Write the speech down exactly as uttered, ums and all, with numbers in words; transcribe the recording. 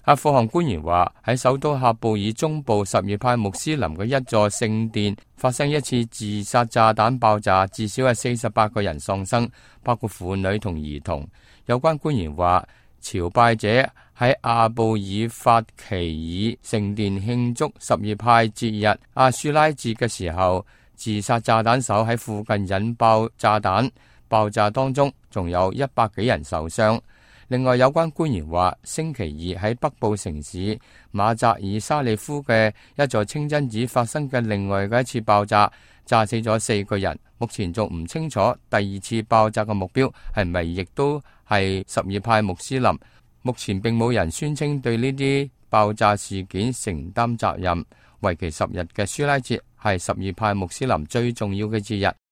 阿富汗官員話，喺首都喀布爾中部什葉派穆斯林嘅一座聖殿發生一次自殺炸彈爆炸，至少係四十八個人喪生，包括婦女同兒童。有關官員話，朝拜者喺阿布爾法奇爾聖殿慶祝什葉派節日阿舒拉節嘅時候，自殺炸彈手喺附近引爆炸彈，爆炸當中仲有一百幾人受傷。另外，有關官員話，星期二喺北部城市馬扎爾沙利夫嘅一座清真寺發生嘅另外嘅一次爆炸，炸死咗四個人。目前仲唔清楚第二次爆炸嘅目標係咪亦都係什葉派穆斯林。目前並冇人宣稱對呢啲爆炸事件承擔責任。為期十日嘅舒拉節係什葉派穆斯林最重要嘅節日。